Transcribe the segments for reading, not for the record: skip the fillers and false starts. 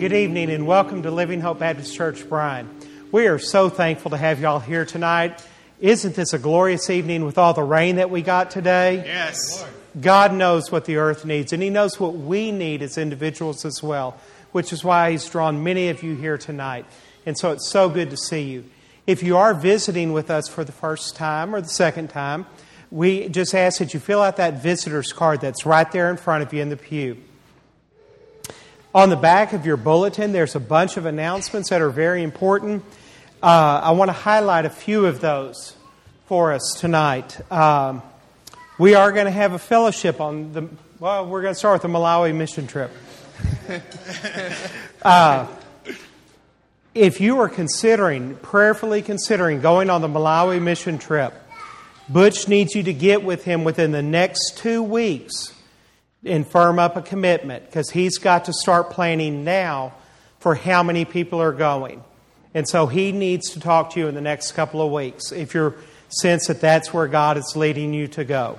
Good evening and welcome to Living Hope Baptist Church, Bryan. We are so thankful to have y'all here tonight. Isn't this a glorious evening with all the rain that we got today? Yes. God knows what the earth needs, and He knows what we need as individuals as well, which is why He's drawn many of you here tonight. And so it's so good to see you. If you are visiting with us for the first time or the second time, we just ask that you fill out that visitor's card that's right there in front of you in the pew. On the back of your bulletin, there's a bunch of announcements that are very important. I want to highlight a few of those for us tonight. We are going to have a fellowship on we're going to start with the Malawi mission trip. If you are prayerfully considering going on the Malawi mission trip, Butch needs you to get with him within the next 2 weeks and firm up a commitment, because he's got to start planning now for how many people are going. And so he needs to talk to you in the next couple of weeks if you sense that that's where God is leading you to go.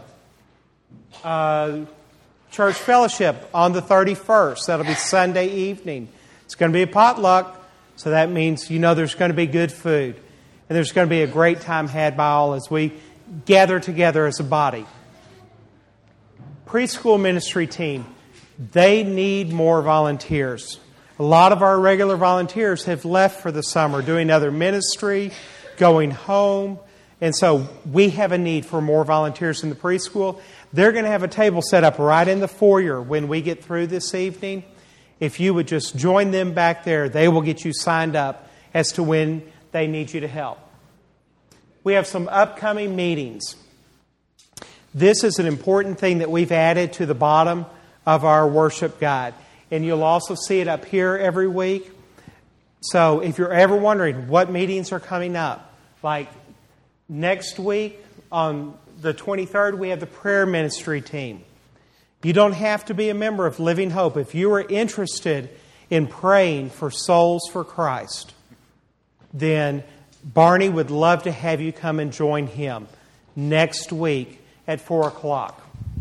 Church fellowship on the 31st. That'll be Sunday evening. It's going to be a potluck, so that means there's going to be good food. And there's going to be a great time had by all as we gather together as a body. Preschool ministry team, they need more volunteers. A lot of our regular volunteers have left for the summer, doing other ministry, going home. And so we have a need for more volunteers in the preschool. They're going to have a table set up right in the foyer when we get through this evening. If you would just join them back there, they will get you signed up as to when they need you to help. We have some upcoming meetings. This is an important thing that we've added to the bottom of our worship guide. And you'll also see it up here every week. So if you're ever wondering what meetings are coming up, like next week on the 23rd, we have the prayer ministry team. You don't have to be a member of Living Hope. If you are interested in praying for souls for Christ, then Barney would love to have you come and join him next week at 4 o'clock.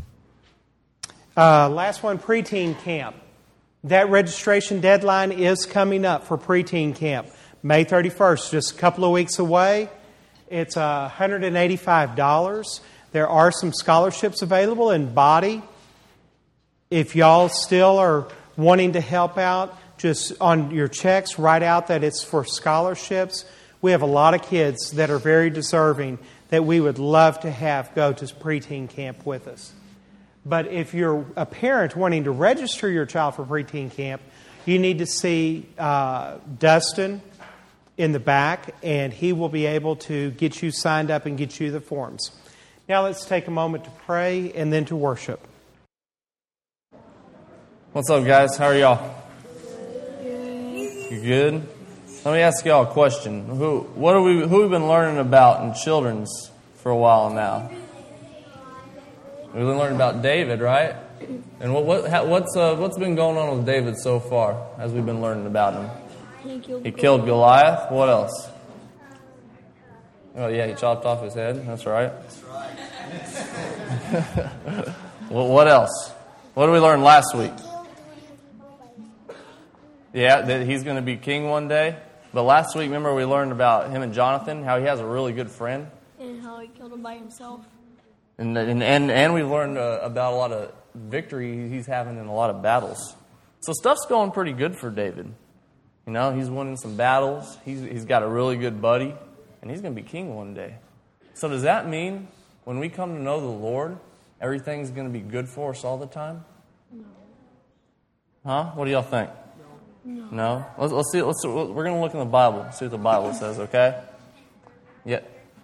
Last one, preteen camp. That registration deadline is coming up for preteen camp. May 31st, just a couple of weeks away. It's $185. There are some scholarships available in body. If y'all still are wanting to help out, just on your checks, write out that it's for scholarships. We have a lot of kids that are very deserving that we would love to have go to preteen camp with us. But if you're a parent wanting to register your child for preteen camp, you need to see Dustin in the back, and he will be able to get you signed up and get you the forms. Now let's take a moment to pray and then to worship. What's up, guys? How are y'all? You good? Let me ask y'all a question. Who have we been learning about in children's for a while now? We've been learning about David, right? And what's been going on with David so far as we've been learning about him? He killed Goliath. What else? Oh yeah, he chopped off his head. That's right. Well, what else? What did we learn last week? Yeah, that he's going to be king one day. But last week, remember we learned about him and Jonathan, how he has a really good friend. And how he killed him by himself. And we learned about a lot of victory he's having in a lot of battles. So stuff's going pretty good for David. He's winning some battles. He's got a really good buddy. And he's going to be king one day. So does that mean when we come to know the Lord, everything's going to be good for us all the time? No. Huh? What do y'all think? No. Let's see. We're going to look in the Bible, see what the Bible says, okay? Yeah.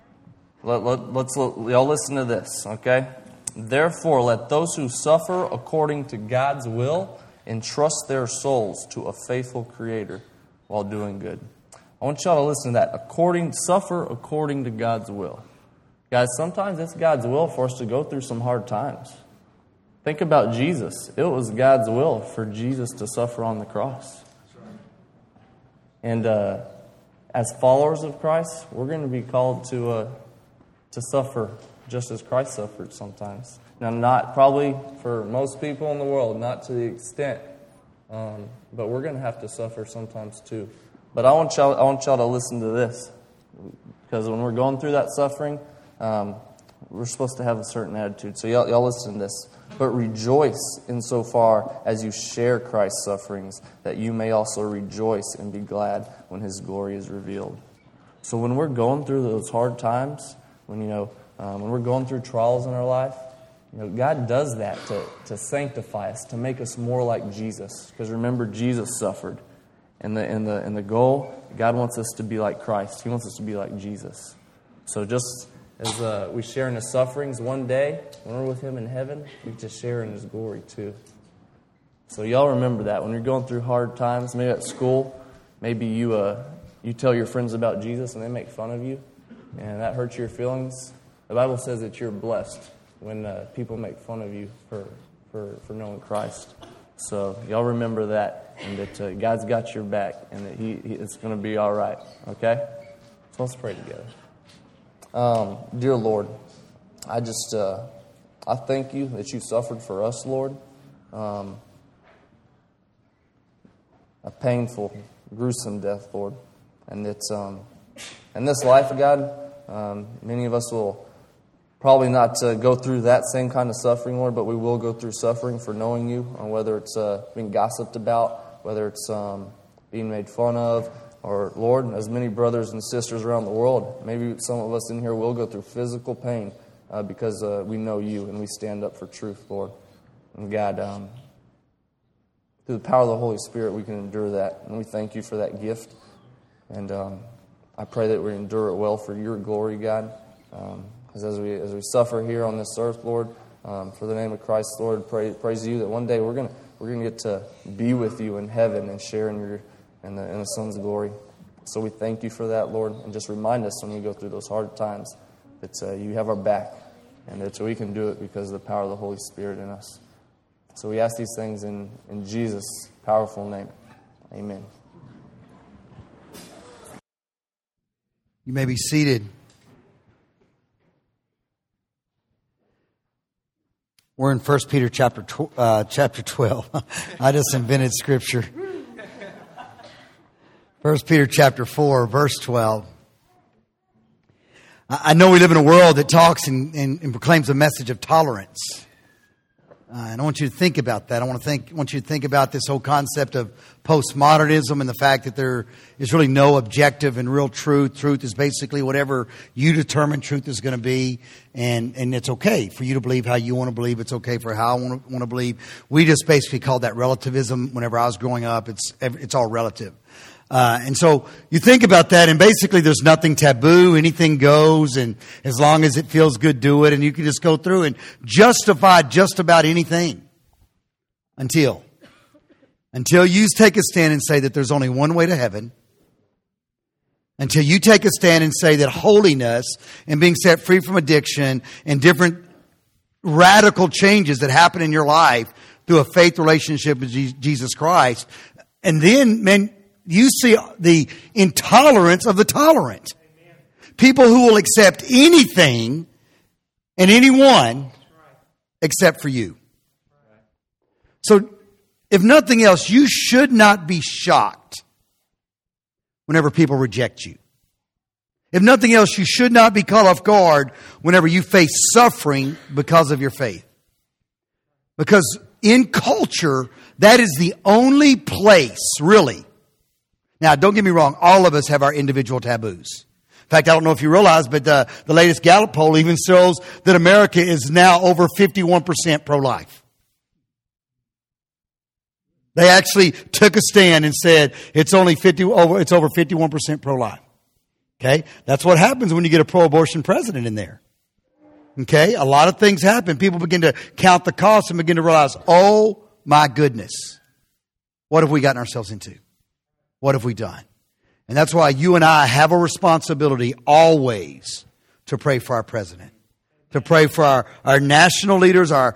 Y'all listen to this, okay? Therefore, let those who suffer according to God's will entrust their souls to a faithful Creator while doing good. I want y'all to listen to that. Suffer according to God's will. Guys, sometimes it's God's will for us to go through some hard times. Think about Jesus. It was God's will for Jesus to suffer on the cross. And as followers of Christ, we're going to be called to suffer just as Christ suffered sometimes. Now, not probably for most people in the world, not to the extent but we're going to have to suffer sometimes too. But I want y'all to listen to this, because when we're going through that suffering, we're supposed to have a certain attitude. So y'all listen to this. But rejoice insofar as you share Christ's sufferings, that you may also rejoice and be glad when His glory is revealed. So when we're going through those hard times, when we're going through trials in our life, God does that to sanctify us, to make us more like Jesus. Because remember, Jesus suffered, and the goal, God wants us to be like Christ. He wants us to be like Jesus. So just as we share in His sufferings, one day when we're with Him in heaven, we get to share in His glory too. So y'all remember that when you're going through hard times, maybe at school, maybe you tell your friends about Jesus and they make fun of you, and that hurts your feelings. The Bible says that you're blessed when people make fun of you for knowing Christ. So y'all remember that, and that God's got your back, and that it's going to be all right. Okay? So let's pray together. Dear Lord, I thank You that You suffered for us, Lord. A painful, gruesome death, Lord. And it's in this life, God, many of us will probably not go through that same kind of suffering, Lord, but we will go through suffering for knowing You, whether it's being gossiped about, whether it's being made fun of, or, Lord, as many brothers and sisters around the world, maybe some of us in here will go through physical pain because we know You and we stand up for truth, Lord. And God, through the power of the Holy Spirit, we can endure that. And we thank You for that gift. And I pray that we endure it well for Your glory, God. Because as we suffer here on this earth, Lord, for the name of Christ, Lord, praise You that one day we're gonna get to be with You in heaven and share in the Son's glory. So we thank You for that, Lord, and just remind us when we go through those hard times that You have our back, and that we can do it because of the power of the Holy Spirit in us. So we ask these things in Jesus' powerful name. Amen. You may be seated. We're in 1 Peter chapter 12. I just invented Scripture. 1 Peter chapter 4, verse 12. I know we live in a world that talks and proclaims a message of tolerance. And I want you to think about that. I want you to think about this whole concept of postmodernism and the fact that there is really no objective and real truth. Truth is basically whatever you determine truth is going to be. And it's okay for you to believe how you want to believe. It's okay for how I want to believe. We just basically called that relativism. Whenever I was growing up, it's all relative. And so you think about that, and basically there's nothing taboo. Anything goes, and as long as it feels good, do it. And you can just go through and justify just about anything until you take a stand and say that there's only one way to heaven. Until you take a stand and say that holiness and being set free from addiction and different radical changes that happen in your life through a faith relationship with Jesus Christ. And then, man, you see the intolerance of the tolerant. People who will accept anything and anyone except for you. So, if nothing else, you should not be shocked whenever people reject you. If nothing else, you should not be caught off guard whenever you face suffering because of your faith. Because in culture, that is the only place, really. Now, don't get me wrong. All of us have our individual taboos. In fact, I don't know if you realize, but the latest Gallup poll even shows that America is now over 51% pro-life. They actually took a stand and said it's over 51% pro-life. Okay? That's what happens when you get a pro-abortion president in there. Okay? A lot of things happen. People begin to count the costs and begin to realize, oh my goodness, what have we gotten ourselves into? What have we done? And that's why you and I have a responsibility always to pray for our president, to pray for our national leaders, our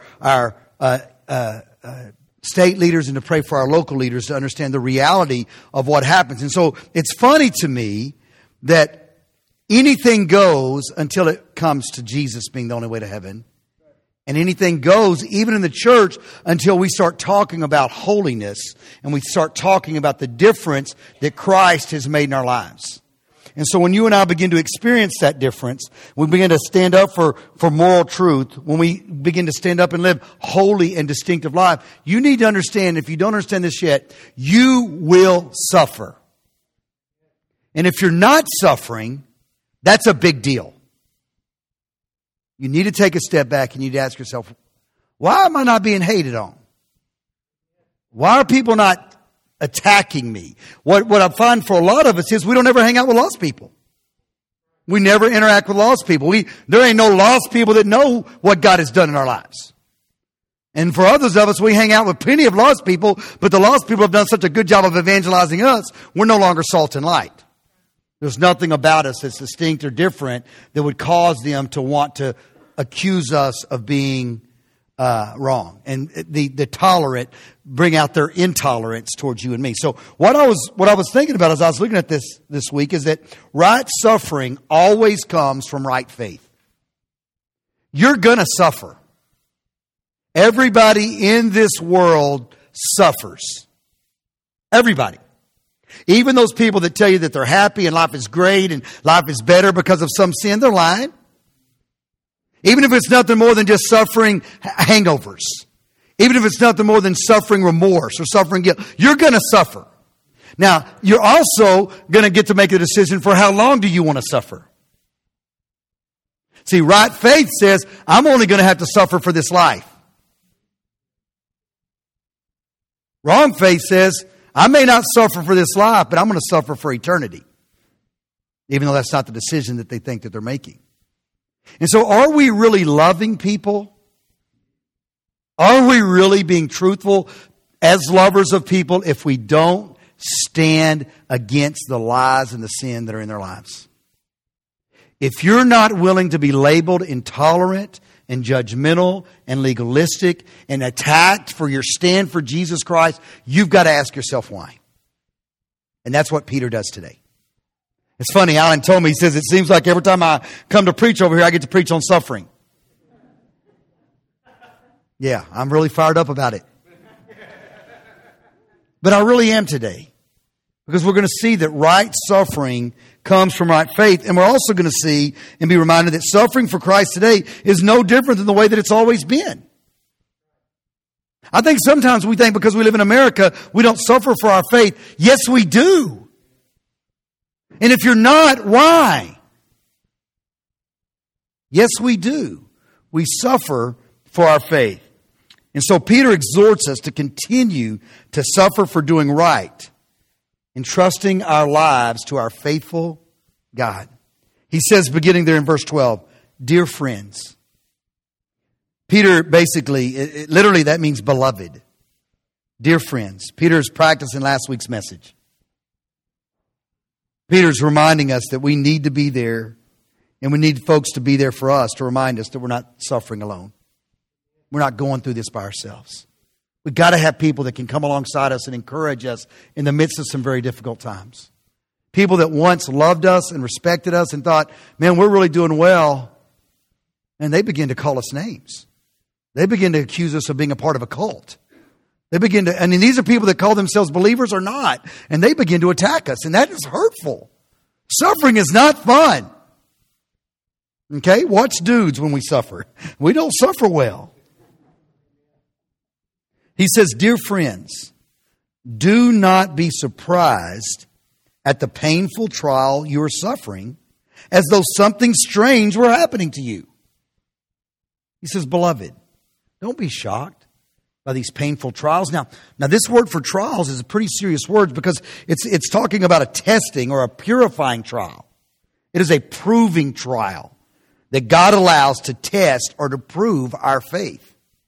state leaders, and to pray for our local leaders to understand the reality of what happens. And so it's funny to me that anything goes until it comes to Jesus being the only way to heaven. And anything goes, even in the church, until we start talking about holiness and we start talking about the difference that Christ has made in our lives. And so when you and I begin to experience that difference, we begin to stand up for moral truth, when we begin to stand up and live holy and distinctive life, you need to understand, if you don't understand this yet, you will suffer. And if you're not suffering, that's a big deal. You need to take a step back and you need to ask yourself, why am I not being hated on? Why are people not attacking me? What I find for a lot of us is we don't ever hang out with lost people. We never interact with lost people. There ain't no lost people that know what God has done in our lives. And for others of us, we hang out with plenty of lost people, but the lost people have done such a good job of evangelizing us, we're no longer salt and light. There's nothing about us that's distinct or different that would cause them to want to accuse us of being wrong. And the tolerant bring out their intolerance towards you and me. So what I was thinking about as I was looking at this week is that right suffering always comes from right faith. You're going to suffer. Everybody in this world suffers. Everybody. Even those people that tell you that they're happy and life is great and life is better because of some sin, they're lying. Even if it's nothing more than just suffering hangovers. Even if it's nothing more than suffering remorse or suffering guilt. You're going to suffer. Now, you're also going to get to make a decision for how long do you want to suffer. See, right faith says, I'm only going to have to suffer for this life. Wrong faith says, I may not suffer for this life, but I'm going to suffer for eternity. Even though that's not the decision that they think that they're making. And so are we really loving people? Are we really being truthful as lovers of people if we don't stand against the lies and the sin that are in their lives? If you're not willing to be labeled intolerant and judgmental and legalistic and attacked for your stand for Jesus Christ, you've got to ask yourself why. And that's what Peter does today. It's funny, Alan told me, he says, it seems like every time I come to preach over here, I get to preach on suffering. Yeah, I'm really fired up about it. But I really am today. Because we're going to see that right suffering comes from right faith. And we're also going to see and be reminded that suffering for Christ today is no different than the way that it's always been. I think sometimes we think because we live in America, we don't suffer for our faith. Yes, we do. And if you're not, why? Yes, we do. We suffer for our faith. And so Peter exhorts us to continue to suffer for doing right, entrusting our lives to our faithful God. He says, beginning there in verse 12, dear friends. Peter basically, literally that means beloved. Dear friends. Peter's practicing last week's message. Peter's reminding us that we need to be there, and we need folks to be there for us to remind us that we're not suffering alone. We're not going through this by ourselves. We've got to have people that can come alongside us and encourage us in the midst of some very difficult times. People that once loved us and respected us and thought, man, we're really doing well. And they begin to call us names. They begin to accuse us of being a part of a cult. These are people that call themselves believers or not. And they begin to attack us. And that is hurtful. Suffering is not fun. Okay? Watch dudes when we suffer. We don't suffer well. He says, dear friends, do not be surprised at the painful trial you are suffering as though something strange were happening to you. He says, beloved, don't be shocked by these painful trials. Now this word for trials is a pretty serious word because it's talking about a testing or a purifying trial. It is a proving trial that God allows to test or to prove our faith.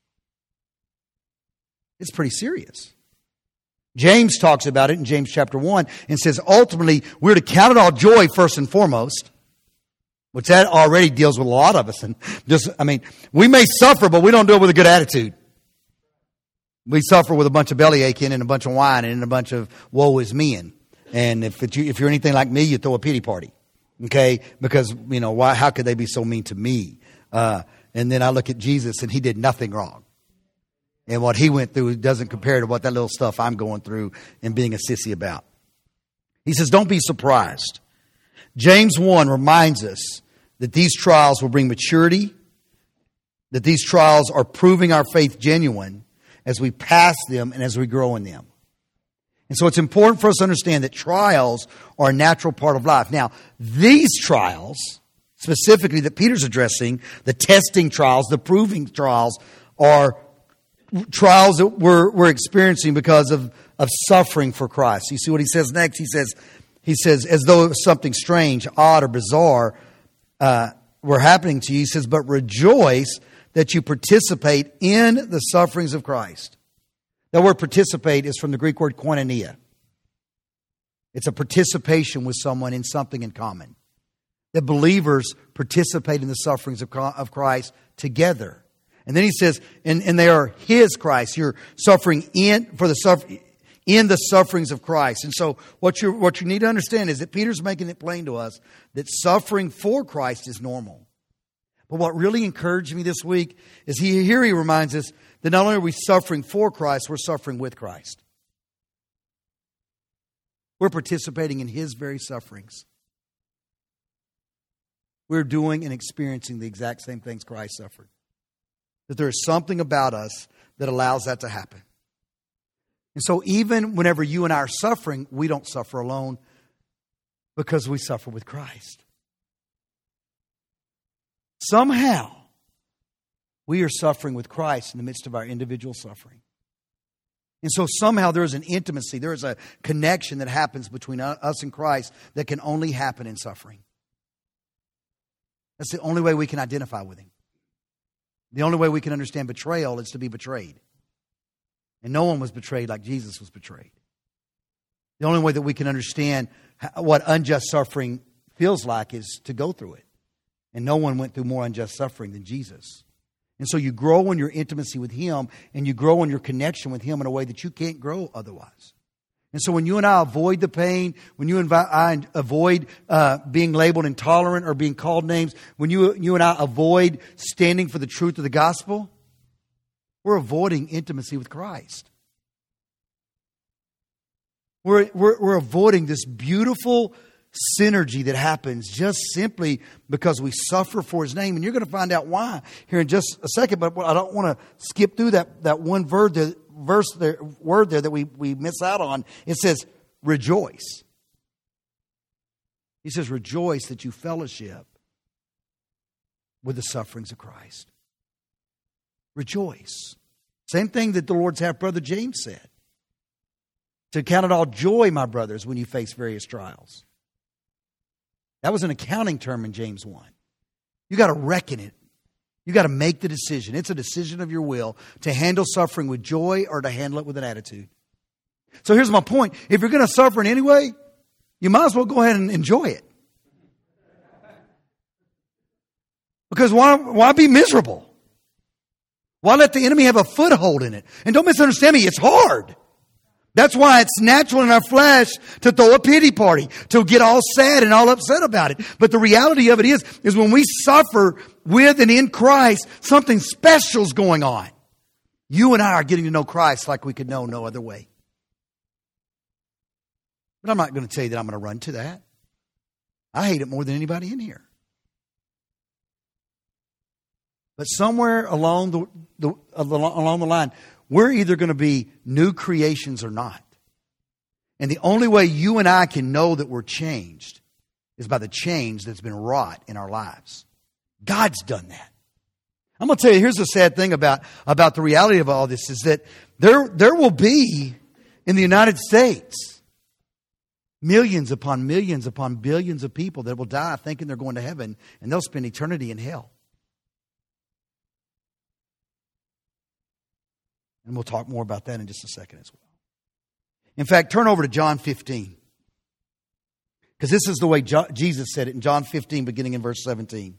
It's pretty serious. James talks about it in James chapter 1 and says ultimately we're to count it all joy first and foremost, which that already deals with a lot of us. And we may suffer, but we don't do it with a good attitude. We suffer with a bunch of belly aching and a bunch of whining and a bunch of woe is me. And if you're anything like me, you throw a pity party. Okay? Because, how could they be so mean to me? And then I look at Jesus and He did nothing wrong. And what He went through doesn't compare to what that little stuff I'm going through and being a sissy about. He says, don't be surprised. James 1 reminds us that these trials will bring maturity, that these trials are proving our faith genuine as we pass them and as we grow in them. And so it's important for us to understand that trials are a natural part of life. Now, these trials, specifically that Peter's addressing, the testing trials, the proving trials, are trials that we're experiencing because of suffering for Christ. You see what he says next? He says, as though it was something strange, odd, or bizarre were happening to you. He says, but rejoice that you participate in the sufferings of Christ. The word participate is from the Greek word koinonia. It's a participation with someone in something in common. That believers participate in the sufferings of Christ together. And then he says, and they are His Christ. You're suffering in the sufferings of Christ. And so what you need to understand is that Peter's making it plain to us that suffering for Christ is normal. But what really encouraged me this week is he reminds us that not only are we suffering for Christ, we're suffering with Christ. We're participating in His very sufferings. We're doing and experiencing the exact same things Christ suffered. That there is something about us that allows that to happen. And so even whenever you and I are suffering, we don't suffer alone because we suffer with Christ. Somehow, we are suffering with Christ in the midst of our individual suffering. And so somehow there is an intimacy, there is a connection that happens between us and Christ that can only happen in suffering. That's the only way we can identify with Him. The only way we can understand betrayal is to be betrayed. And no one was betrayed like Jesus was betrayed. The only way that we can understand what unjust suffering feels like is to go through it. And no one went through more unjust suffering than Jesus. And so you grow in your intimacy with Him and you grow in your connection with Him in a way that you can't grow otherwise. And so when you and I avoid the pain, when you and I avoid being labeled intolerant or being called names, when you and I avoid standing for the truth of the gospel, we're avoiding intimacy with Christ. We're avoiding this beautiful synergy that happens just simply because we suffer for His name. And you're going to find out why here in just a second. But I don't want to skip through that one word there that we miss out on. It says, rejoice. He says, rejoice that you fellowship with the sufferings of Christ. Rejoice. Same thing that the Lord's half-brother James said. To count it all joy, my brothers, when you face various trials. That was an accounting term in James 1. You got to reckon it. You got to make the decision. It's a decision of your will to handle suffering with joy or to handle it with an attitude. So here's my point. If you're going to suffer in any way, you might as well go ahead and enjoy it. Because why be miserable? Why let the enemy have a foothold in it? And don't misunderstand me, it's hard. That's why it's natural in our flesh to throw a pity party, to get all sad and all upset about it. But the reality of it is when we suffer with and in Christ, something special's going on. You and I are getting to know Christ like we could know no other way. But I'm not going to tell you that I'm going to run to that. I hate it more than anybody in here. But somewhere along the line, we're either going to be new creations or not. And the only way you and I can know that we're changed is by the change that's been wrought in our lives. God's done that. I'm going to tell you, here's the sad thing about the reality of all this is that there will be in the United States millions upon millions upon billions of people that will die thinking they're going to heaven, and they'll spend eternity in hell. And we'll talk more about that in just a second as well. In fact, turn over to John 15. Because this is the way Jesus said it in John 15, beginning in verse 17.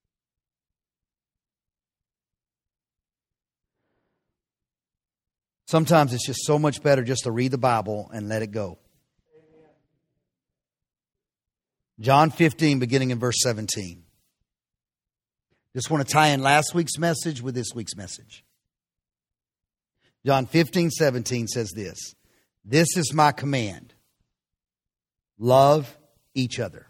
Sometimes it's just so much better just to read the Bible and let it go. John 15, beginning in verse 17. Just want to tie in last week's message with this week's message. John 15:17 says this. This is my command. Love each other.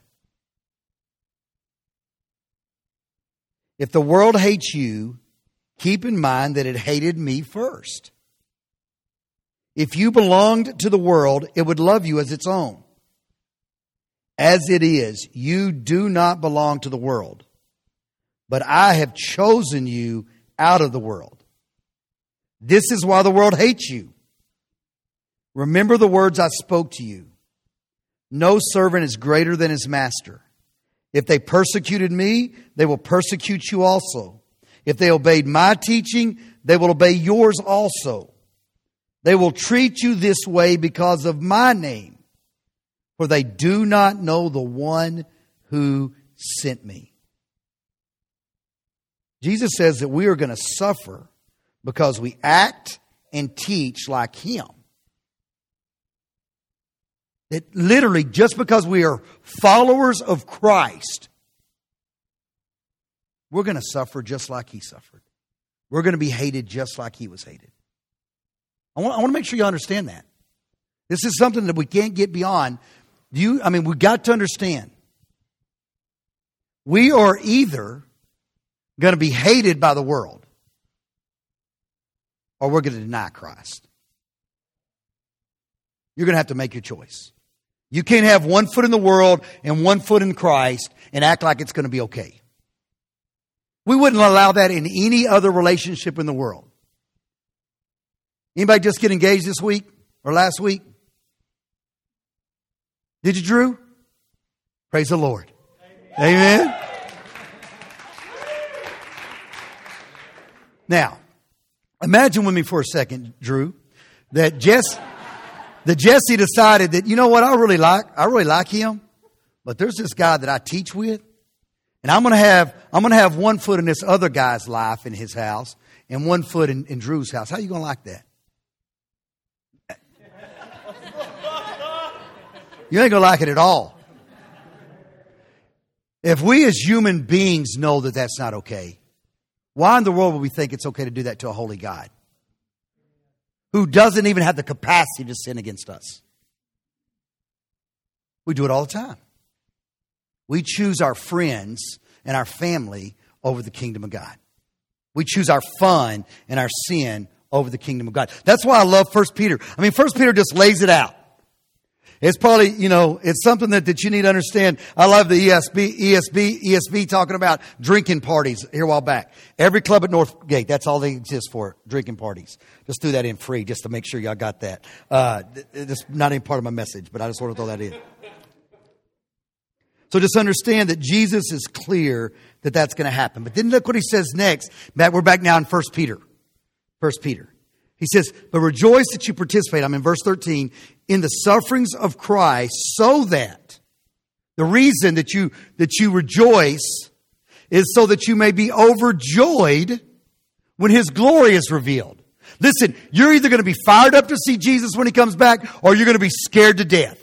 If the world hates you, keep in mind that it hated me first. If you belonged to the world, it would love you as its own. As it is, you do not belong to the world, but I have chosen you out of the world. This is why the world hates you. Remember the words I spoke to you. No servant is greater than his master. If they persecuted me, they will persecute you also. If they obeyed my teaching, they will obey yours also. They will treat you this way because of my name, for they do not know the one who sent me. Jesus says that we are going to suffer because we act and teach like Him. That literally, just because we are followers of Christ, we're going to suffer just like He suffered. We're going to be hated just like He was hated. I want to make sure you understand that. This is something that we can't get beyond. We've got to understand. We are either going to be hated by the world, or we're going to deny Christ. You're going to have to make your choice. You can't have 1 foot in the world and 1 foot in Christ and act like it's going to be okay. We wouldn't allow that in any other relationship in the world. Anybody just get engaged this week or last week? Did you, Drew? Praise the Lord. Amen. Now, imagine with me for a second, Drew, that Jesse decided that, you know what, I really like him, but there's this guy that I teach with, and I'm going to have 1 foot in this other guy's life in his house and 1 foot in Drew's house. How are you going to like that? You ain't going to like it at all. If we as human beings know that that's not okay, why in the world would we think it's okay to do that to a holy God who doesn't even have the capacity to sin against us? We do it all the time. We choose our friends and our family over the kingdom of God. We choose our fun and our sin over the kingdom of God. That's why I love 1 Peter. 1 Peter just lays it out. It's probably, it's something that you need to understand. I love the ESV talking about drinking parties here a while back. Every club at Northgate, that's all they exist for, drinking parties. Just threw that in free just to make sure y'all got that. It's not any part of my message, but I just want to throw that in. So just understand that Jesus is clear that that's going to happen. But then look what he says next. We're back now in 1 Peter. 1 Peter. He says, but rejoice that you participate, I'm in verse 13, in the sufferings of Christ, so that the reason that you rejoice is so that you may be overjoyed when His glory is revealed. Listen, you're either going to be fired up to see Jesus when He comes back, or you're going to be scared to death.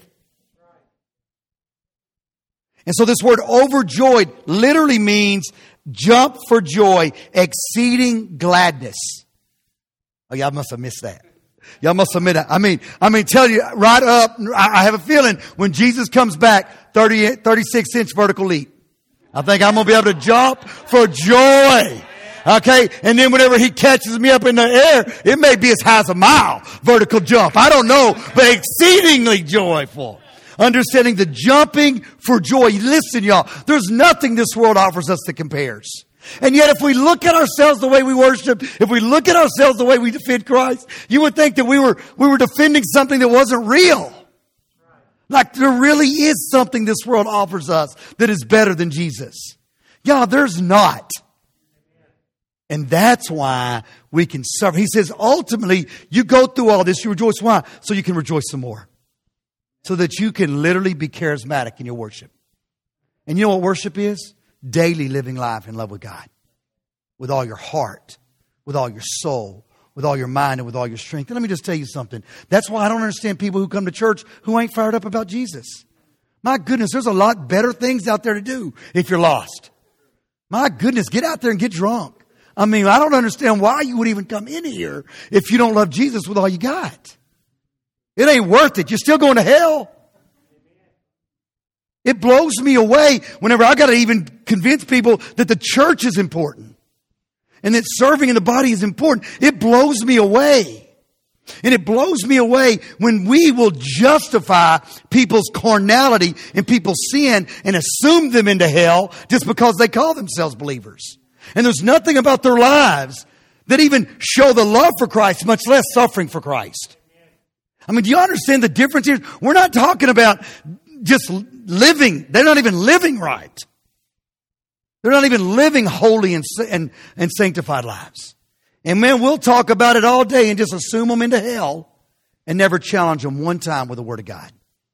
And so this word overjoyed literally means jump for joy, exceeding gladness. Oh, y'all must have missed that. Y'all must have missed that. I mean, tell you right up, I have a feeling when Jesus comes back, 36-inch vertical leap. I think I'm going to be able to jump for joy. Okay? And then whenever He catches me up in the air, it may be as high as a mile vertical jump. I don't know, but exceedingly joyful. Understanding the jumping for joy. Listen, y'all, there's nothing this world offers us that compares. And yet if we look at ourselves the way we worship, if we look at ourselves the way we defend Christ, you would think that we were defending something that wasn't real. Like there really is something this world offers us that is better than Jesus. Yeah, there's not. And that's why we can suffer. He says, ultimately, you go through all this, you rejoice. Why? So you can rejoice some more. So that you can literally be charismatic in your worship. And you know what worship is? Daily living life in love with God. With all your heart, with all your soul, with all your mind, and with all your strength. And let me just tell you something. That's why I don't understand people who come to church who ain't fired up about Jesus. My goodness, there's a lot better things out there to do if you're lost. My goodness, get out there and get drunk. I mean, I don't understand why you would even come in here if you don't love Jesus with all you got. It ain't worth it. You're still going to hell. It blows me away whenever I got to even convince people that the church is important and that serving in the body is important. It blows me away. And it blows me away when we will justify people's carnality and people's sin and assume them into hell just because they call themselves believers. And there's nothing about their lives that even show the love for Christ, much less suffering for Christ. I mean, do you understand the difference here? We're not talking about just living. They're not even living right. They're not even living holy and sanctified lives. And man, we'll talk about it all day and just assume them into hell and never challenge them one time with the Word of God.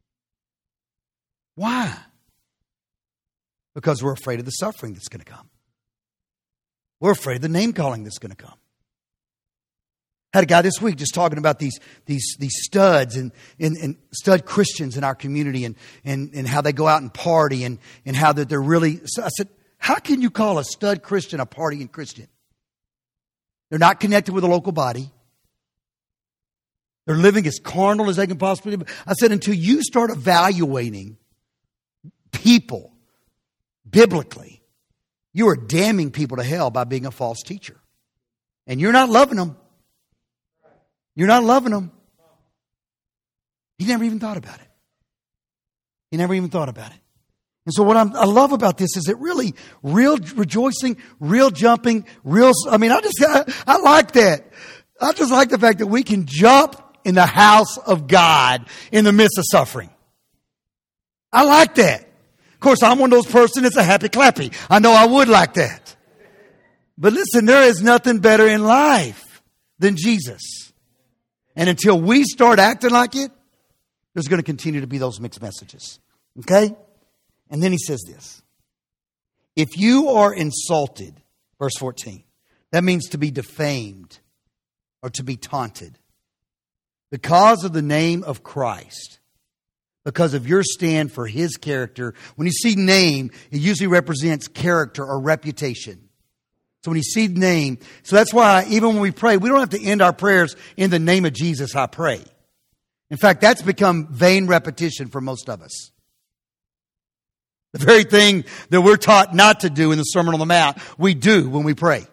Why? Because we're afraid of the suffering that's going to come. We're afraid of the name calling that's going to come. I had a guy this week just talking about these studs and stud Christians in our community and how they go out and party and how that they're really. So I said, how can you call a stud Christian a partying Christian? They're not connected with a local body. They're living as carnal as they can possibly be. I said, until you start evaluating people biblically, you are damning people to hell by being a false teacher. And you're not loving them. You're not loving them. He never even thought about it. He never even thought about it. And so what I love about this is it really real rejoicing, real jumping, I like that. I just like the fact that we can jump in the house of God in the midst of suffering. I like that. Of course, I'm one of those persons that's a happy clappy. I know I would like that. But listen, there is nothing better in life than Jesus. And until we start acting like it, there's going to continue to be those mixed messages. Okay? And then he says this. If you are insulted, verse 14, that means to be defamed or to be taunted because of the name of Christ, because of your stand for His character. When you see name, it usually represents character or reputation. So when you see name, so that's why even when we pray, we don't have to end our prayers in the name of Jesus, I pray. In fact, that's become vain repetition for most of us. The very thing that we're taught not to do in the Sermon on the Mount, we do when we pray.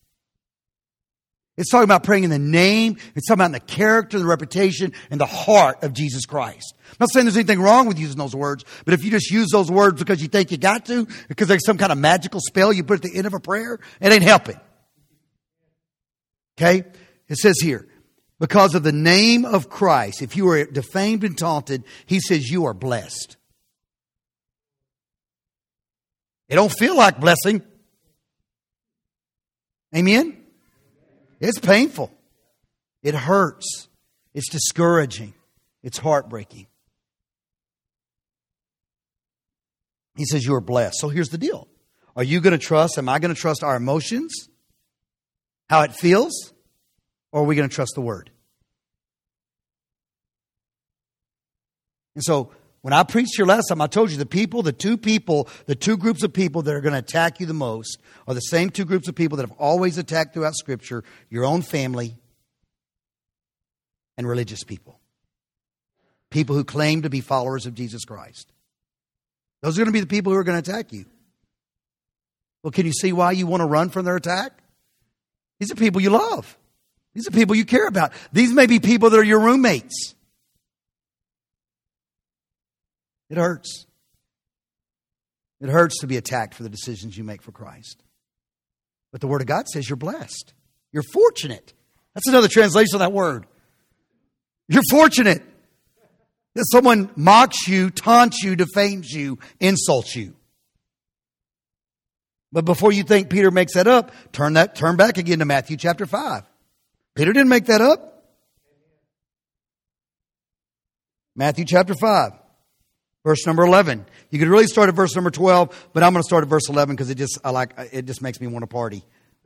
It's talking about praying in the name. It's talking about in the character, the reputation, and the heart of Jesus Christ. I'm not saying there's anything wrong with using those words, but if you just use those words because you think you got to, because there's some kind of magical spell you put at the end of a prayer, it ain't helping. Okay? It says here, because of the name of Christ, if you are defamed and taunted, he says you are blessed. It don't feel like blessing. Amen? It's painful. It hurts. It's discouraging. It's heartbreaking. He says you are blessed. So here's the deal. Are you going to trust, am I going to trust our emotions? How it feels? Or are we going to trust the Word? And so, when I preached here last time, I told you the two groups of people that are going to attack you the most are the same two groups of people that have always attacked throughout Scripture, your own family and religious people. People who claim to be followers of Jesus Christ. Those are going to be the people who are going to attack you. Well, can you see why you want to run from their attack? These are people you love. These are people you care about. These may be people that are your roommates. It hurts. It hurts to be attacked for the decisions you make for Christ. But the Word of God says you're blessed. You're fortunate. That's another translation of that word. You're fortunate that someone mocks you, taunts you, defames you, insults you. But before you think Peter makes that up, turn back again to Matthew chapter 5. Peter didn't make that up. Matthew chapter 5. Verse number 11. You could really start at verse number 12, but I'm going to start at verse 11 because it just makes me want to party.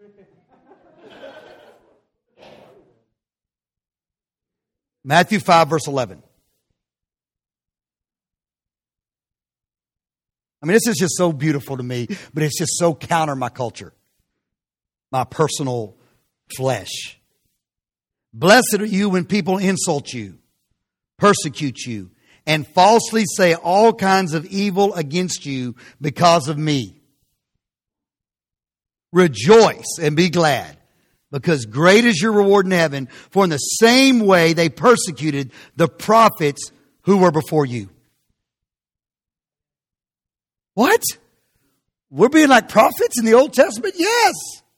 Matthew 5, verse 11. I mean, this is just so beautiful to me, but it's just so counter my culture, my personal flesh. Blessed are you when people insult you, persecute you, and falsely say all kinds of evil against you because of me. Rejoice and be glad, because great is your reward in heaven, for in the same way they persecuted the prophets who were before you. What? We're being like prophets in the Old Testament? Yes.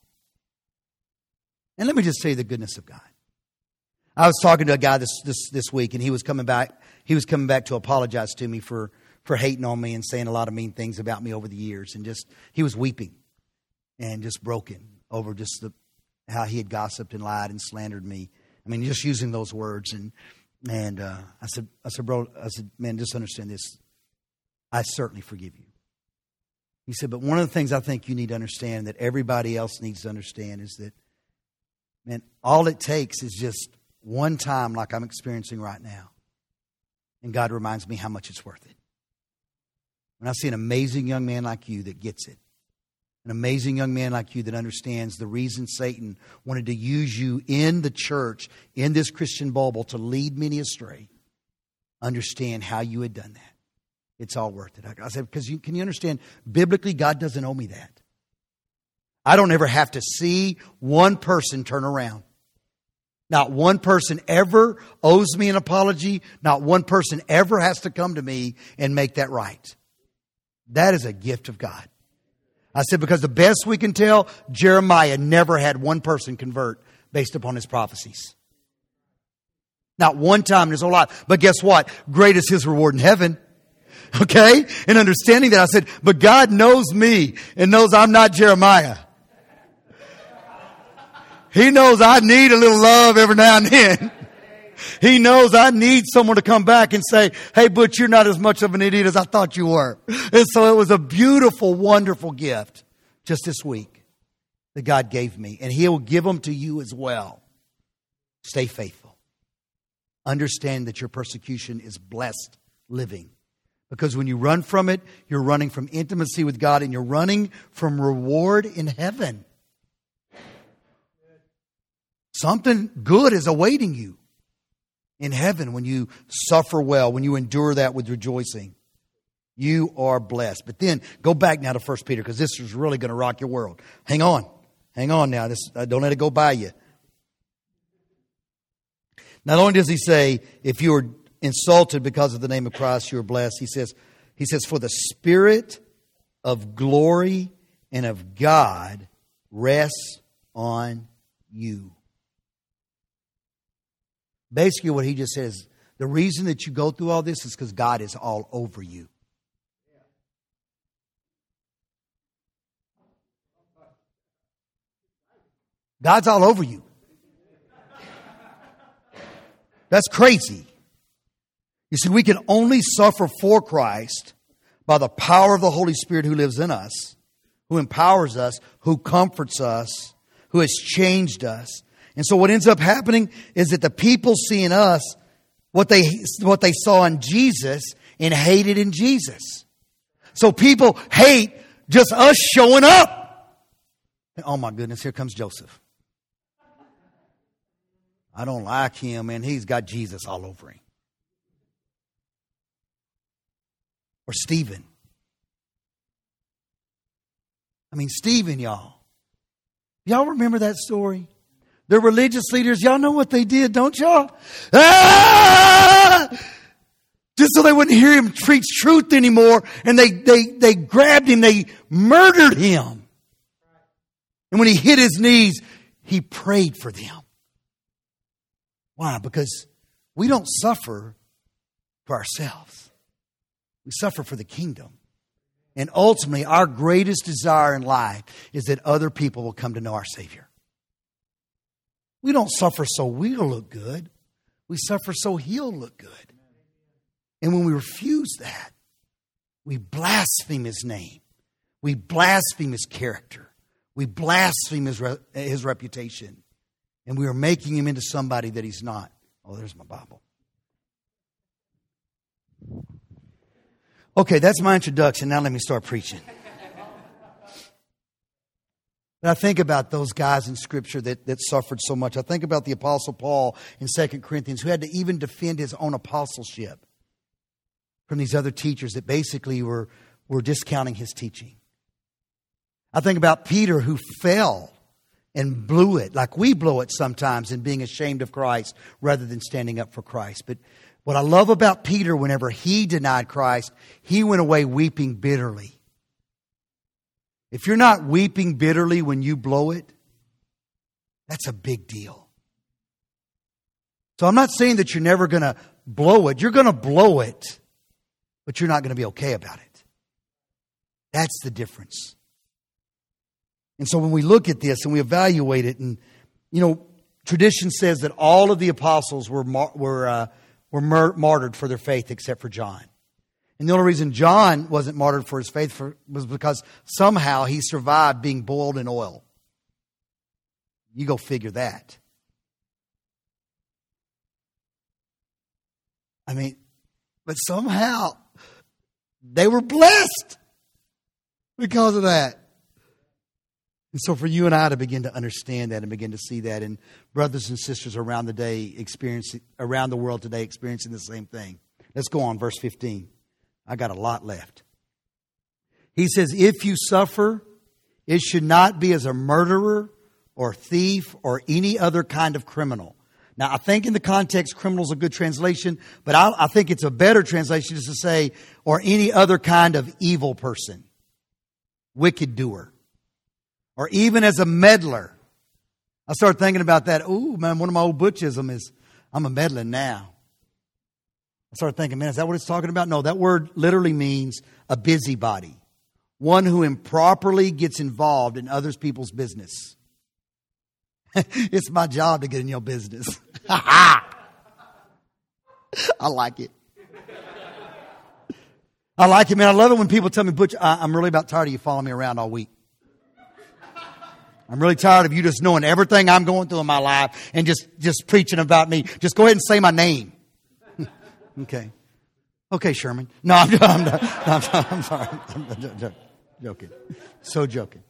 And let me just tell you the goodness of God. I was talking to a guy this week, and he was coming back to apologize to me for hating on me and saying a lot of mean things about me over the years. And he was weeping and just broken over just how he had gossiped and lied and slandered me. I mean, just using those words. And I said, bro, man, just understand this. I certainly forgive you. He said, but one of the things I think you need to understand, that everybody else needs to understand, is that, man, all it takes is just one time like I'm experiencing right now, and God reminds me how much it's worth it. When I see an amazing young man like you that gets it, an amazing young man like you that understands the reason Satan wanted to use you in the church, in this Christian bubble, to lead many astray, understand how you had done that. It's all worth it. I said, because can you understand, biblically, God doesn't owe me that. I don't ever have to see one person turn around. Not one person ever owes me an apology. Not one person ever has to come to me and make that right. That is a gift of God. I said, because the best we can tell, Jeremiah never had one person convert based upon his prophecies. Not one time in his whole life. But guess what? Great is his reward in heaven. Okay? And understanding that, I said, but God knows me and knows I'm not Jeremiah. He knows I need a little love every now and then. He knows I need someone to come back and say, hey, Butch, you're not as much of an idiot as I thought you were. And so it was a beautiful, wonderful gift just this week that God gave me. And He will give them to you as well. Stay faithful. Understand that your persecution is blessed living. Because when you run from it, you're running from intimacy with God, and you're running from reward in heaven. Something good is awaiting you in heaven when you suffer well, when you endure that with rejoicing. You are blessed. But then go back now to 1 Peter, because this is really going to rock your world. Hang on now. Don't let it go by you. Not only does he say, if you are insulted because of the name of Christ, you are blessed. He says, for the Spirit of glory and of God rests on you. Basically, what he just says, the reason that you go through all this is because God is all over you. God's all over you. That's crazy. You see, we can only suffer for Christ by the power of the Holy Spirit who lives in us, who empowers us, who comforts us, who has changed us. And so what ends up happening is that the people see in us what they saw in Jesus and hated in Jesus. So people hate just us showing up. Oh my goodness, here comes Joseph. I don't like him, man. He's got Jesus all over him. Or Stephen. I mean, Stephen, y'all. Y'all remember that story? The religious leaders, y'all know what they did, don't y'all? Just so they wouldn't hear him preach truth anymore. And they grabbed him, they murdered him. And when he hit his knees, he prayed for them. Why? Because we don't suffer for ourselves. We suffer for the kingdom. And ultimately, our greatest desire in life is that other people will come to know our Savior. We don't suffer so we'll look good. We suffer so He'll look good. And when we refuse that, we blaspheme His name. We blaspheme His character. We blaspheme His reputation. And we are making Him into somebody that He's not. Oh, there's my Bible. Okay, that's my introduction. Now let me start preaching. But I think about those guys in Scripture that suffered so much. I think about the Apostle Paul in 2 Corinthians, who had to even defend his own apostleship from these other teachers that basically were discounting his teaching. I think about Peter, who fell and blew it, like we blow it sometimes in being ashamed of Christ rather than standing up for Christ. But what I love about Peter, whenever he denied Christ, he went away weeping bitterly. If you're not weeping bitterly when you blow it, that's a big deal. So I'm not saying that you're never going to blow it. You're going to blow it, but you're not going to be okay about it. That's the difference. And so when we look at this and we evaluate it, and tradition says that all of the apostles were martyred for their faith except for John. And the only reason John wasn't martyred for his faith was because somehow he survived being boiled in oil. You go figure that. But somehow they were blessed because of that. And so for you and I to begin to understand that and begin to see that, and brothers and sisters around the world today experiencing the same thing. Let's go on, verse 15. I got a lot left. He says, if you suffer, it should not be as a murderer or thief or any other kind of criminal. Now, I think in the context, criminal is a good translation, but I think it's a better translation just to say, or any other kind of evil person, wicked doer, or even as a meddler. I started thinking about that. Ooh, man, one of my old butchism is, I'm a meddling now. I started thinking, man, is that what it's talking about? No, that word literally means a busybody. One who improperly gets involved in other people's business. It's my job to get in your business. I like it. I like it, man. I love it when people tell me, Butch, I'm really about tired of you following me around all week. I'm really tired of you just knowing everything I'm going through in my life and just preaching about me. Just go ahead and say my name. Okay. Okay, Sherman. No, I'm sorry. I'm joking. So joking.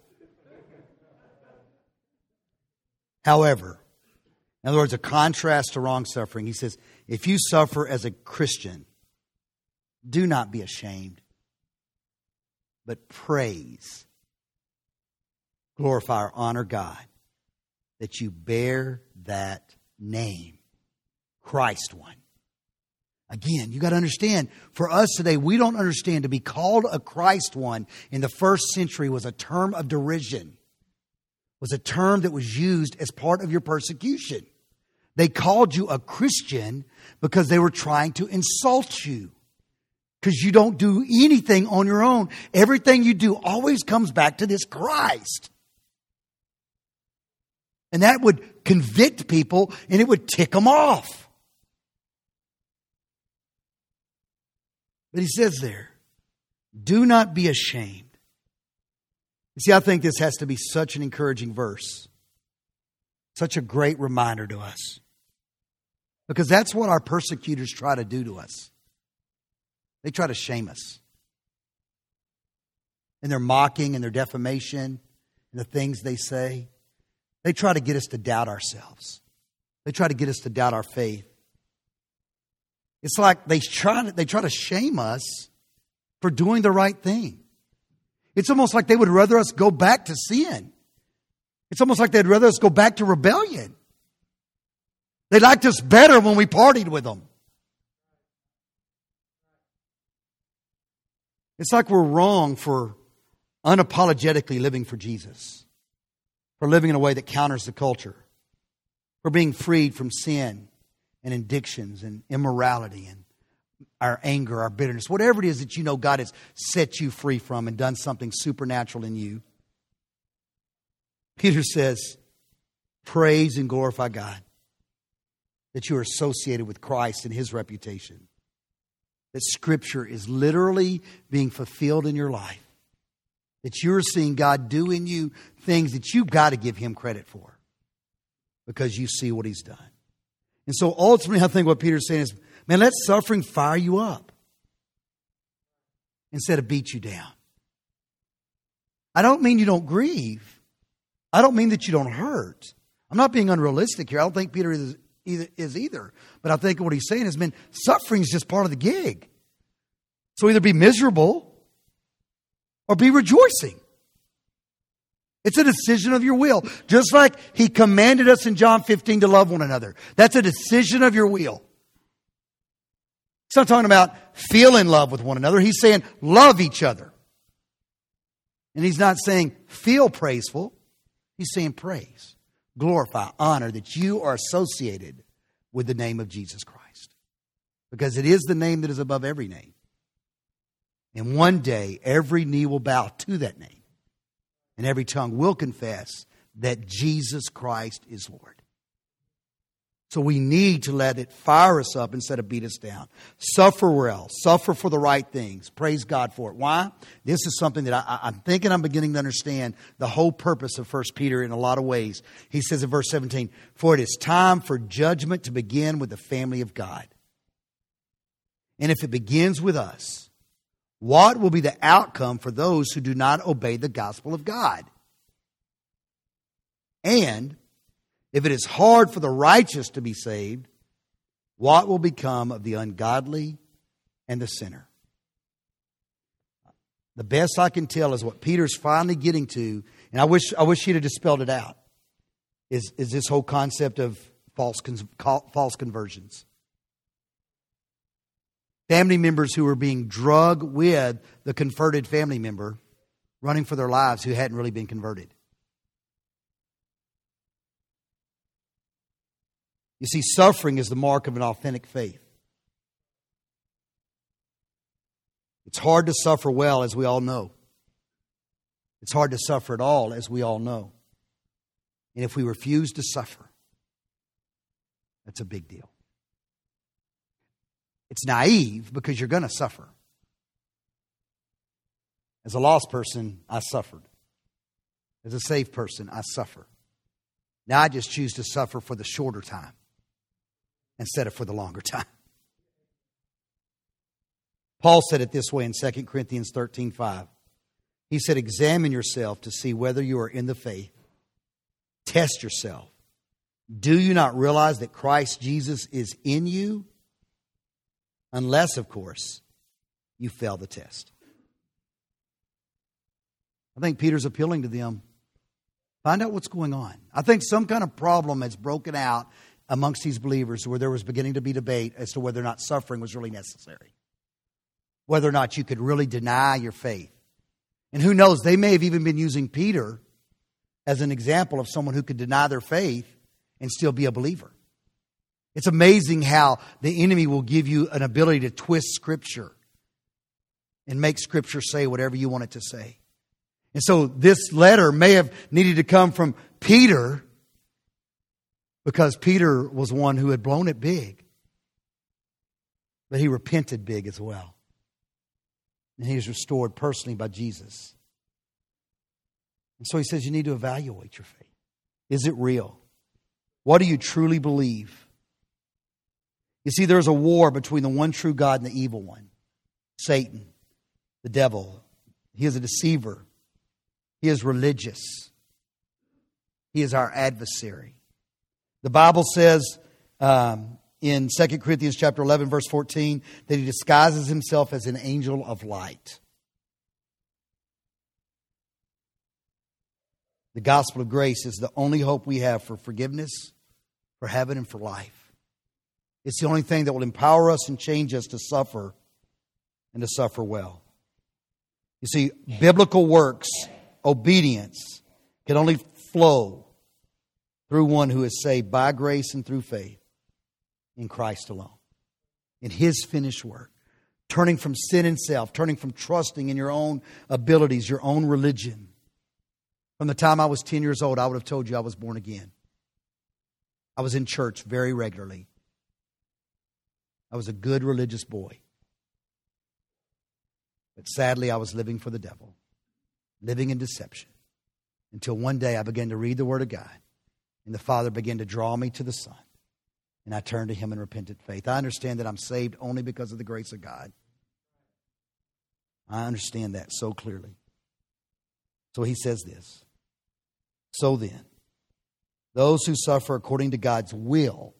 However, in other words, a contrast to wrong suffering, he says, if you suffer as a Christian, do not be ashamed, but praise, glorify or honor God that you bear that name, Christ one. Again, you got to understand, for us today, we don't understand to be called a Christ one in the first century was a term of derision, was a term that was used as part of your persecution. They called you a Christian because they were trying to insult you. Because you don't do anything on your own. Everything you do always comes back to this Christ. And that would convict people and it would tick them off. But he says there, do not be ashamed. You see, I think this has to be such an encouraging verse. Such a great reminder to us. Because that's what our persecutors try to do to us. They try to shame us. In their mocking and their defamation and the things they say. They try to get us to doubt ourselves. They try to get us to doubt our faith. It's like they try to shame us for doing the right thing. It's almost like they would rather us go back to sin. It's almost like they'd rather us go back to rebellion. They liked us better when we partied with them. It's like we're wrong for unapologetically living for Jesus. For living in a way that counters the culture. For being freed from sin and addictions and immorality and our anger, our bitterness. Whatever it is that you know God has set you free from and done something supernatural in you. Peter says, praise and glorify God that you are associated with Christ and His reputation. That Scripture is literally being fulfilled in your life. That you're seeing God do in you things that you've got to give Him credit for. Because you see what He's done. And so ultimately I think what Peter's saying is, man, let suffering fire you up. instead of beat you down. I don't mean you don't grieve. I don't mean that you don't hurt. I'm not being unrealistic here. I don't think Peter is either. But I think what he's saying is, man, suffering is just part of the gig. So either be miserable or be rejoicing. It's a decision of your will. Just like he commanded us in John 15 to love one another. That's a decision of your will. He's not talking about feel in love with one another. He's saying love each other. And he's not saying feel praiseful. He's saying praise, glorify, honor that you are associated with the name of Jesus Christ. Because it is the name that is above every name. And one day, every knee will bow to that name. And every tongue will confess that Jesus Christ is Lord. So we need to let it fire us up instead of beat us down. Suffer well. Suffer for the right things. Praise God for it. Why? This is something that I'm thinking I'm beginning to understand the whole purpose of 1 Peter in a lot of ways. He says in verse 17, for it is time for judgment to begin with the family of God. And if it begins with us, what will be the outcome for those who do not obey the gospel of God? And if it is hard for the righteous to be saved, what will become of the ungodly and the sinner? The best I can tell is what Peter's finally getting to, and I wish he'd have just spelled it out, is this whole concept of false conversions. Family members who were being drugged with the converted family member, running for their lives who hadn't really been converted. You see, suffering is the mark of an authentic faith. It's hard to suffer well, as we all know. It's hard to suffer at all, as we all know. And if we refuse to suffer, that's a big deal. It's naive because you're going to suffer. As a lost person, I suffered. As a saved person, I suffer. Now I just choose to suffer for the shorter time instead of for the longer time. Paul said it this way in 2 Corinthians 13:5. He said, examine yourself to see whether you are in the faith. Test yourself. Do you not realize that Christ Jesus is in you? Unless, of course, you fail the test. I think Peter's appealing to them. Find out what's going on. I think some kind of problem has broken out amongst these believers where there was beginning to be debate as to whether or not suffering was really necessary. Whether or not you could really deny your faith. And who knows, they may have even been using Peter as an example of someone who could deny their faith and still be a believer. It's amazing how the enemy will give you an ability to twist Scripture and make Scripture say whatever you want it to say. And so this letter may have needed to come from Peter because Peter was one who had blown it big. But he repented big as well. And he was restored personally by Jesus. And so he says you need to evaluate your faith. Is it real? What do you truly believe? You see, there's a war between the one true God and the evil one. Satan, the devil. He is a deceiver. He is religious. He is our adversary. The Bible says in 2 Corinthians chapter 11, verse 14, that he disguises himself as an angel of light. The gospel of grace is the only hope we have for forgiveness, for heaven, and for life. It's the only thing that will empower us and change us to suffer and to suffer well. You see, biblical works, obedience, can only flow through one who is saved by grace and through faith in Christ alone. In His finished work. Turning from sin and self, turning from trusting in your own abilities, your own religion. From the time I was 10 years old, I would have told you I was born again. I was in church very regularly. I was a good religious boy. But sadly, I was living for the devil, living in deception. Until one day I began to read the Word of God, and the Father began to draw me to the Son. And I turned to Him in repentant faith. I understand that I'm saved only because of the grace of God. I understand that so clearly. So he says this. So then, those who suffer according to God's will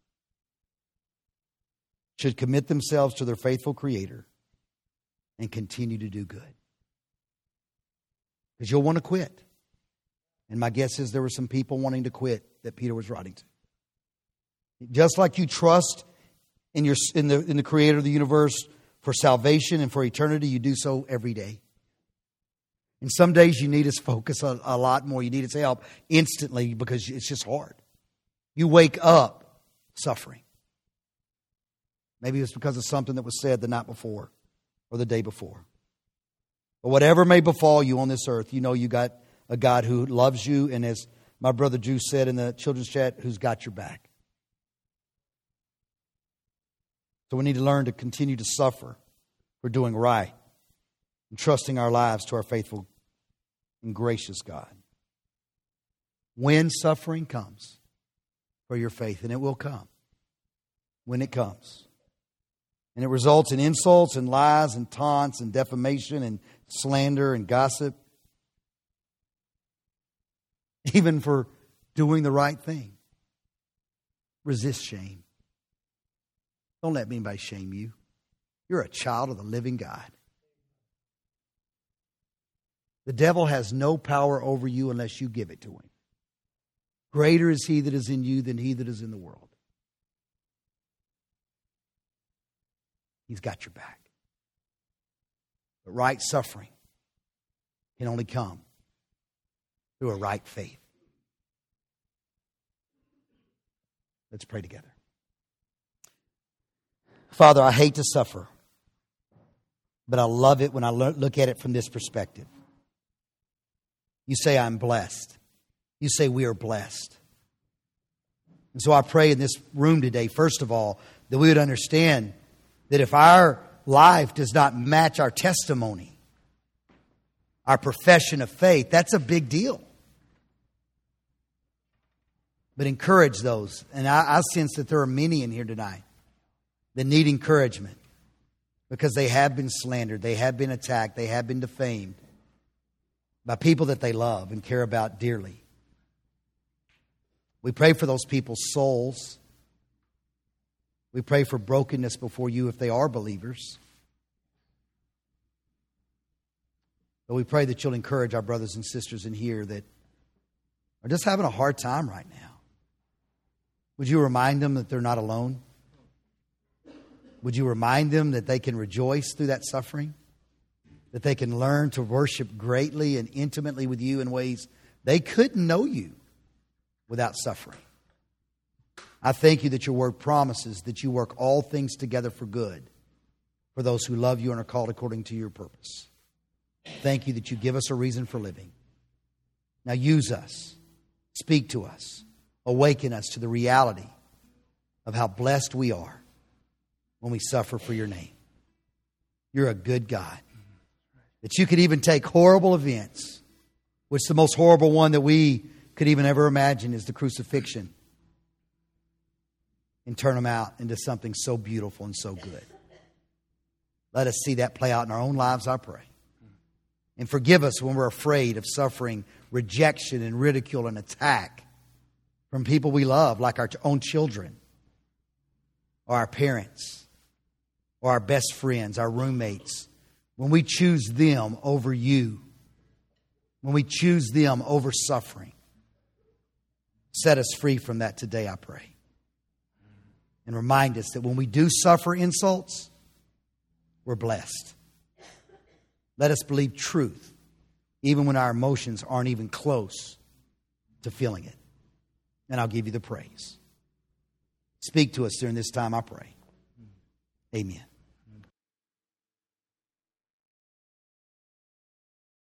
should commit themselves to their faithful Creator and continue to do good. Because you'll want to quit. And my guess is there were some people wanting to quit that Peter was writing to. Just like you trust in the Creator of the universe for salvation and for eternity, you do so every day. And some days you need His focus a lot more. You need His help instantly because it's just hard. You wake up suffering. Maybe it's because of something that was said the night before or the day before. But whatever may befall you on this earth, you know you got a God who loves you, and as my brother Drew said in the children's chat, who's got your back. So we need to learn to continue to suffer for doing right and trusting our lives to our faithful and gracious God. When suffering comes for your faith, and it will come when it comes, and it results in insults and lies and taunts and defamation and slander and gossip, even for doing the right thing, resist shame. Don't let anybody shame you. You're a child of the living God. The devil has no power over you unless you give it to him. Greater is he that is in you than he that is in the world. He's got your back. But right suffering can only come through a right faith. Let's pray together. Father, I hate to suffer, but I love it when I look at it from this perspective. You say I'm blessed. You say we are blessed. And so I pray in this room today, first of all, that we would understand that if our life does not match our testimony, our profession of faith, that's a big deal. But encourage those. And I sense that there are many in here tonight that need encouragement because they have been slandered, they have been attacked, they have been defamed by people that they love and care about dearly. We pray for those people's souls. We pray for brokenness before you if they are believers. But we pray that you'll encourage our brothers and sisters in here that are just having a hard time right now. Would you remind them that they're not alone? Would you remind them that they can rejoice through that suffering? That they can learn to worship greatly and intimately with you in ways they couldn't know you without suffering. I thank you that your word promises that you work all things together for good for those who love you and are called according to your purpose. Thank you that you give us a reason for living. Now use us. Speak to us. Awaken us to the reality of how blessed we are when we suffer for your name. You're a good God. That you could even take horrible events, which the most horrible one that we could even ever imagine is the crucifixion, and turn them out into something so beautiful and so good. Let us see that play out in our own lives, I pray. And forgive us when we're afraid of suffering rejection and ridicule and attack from people we love, like our own children, or our parents, or our best friends, our roommates. When we choose them over you, when we choose them over suffering, set us free from that today, I pray. And remind us that when we do suffer insults, we're blessed. Let us believe truth, even when our emotions aren't even close to feeling it. And I'll give you the praise. Speak to us during this time, I pray. Amen.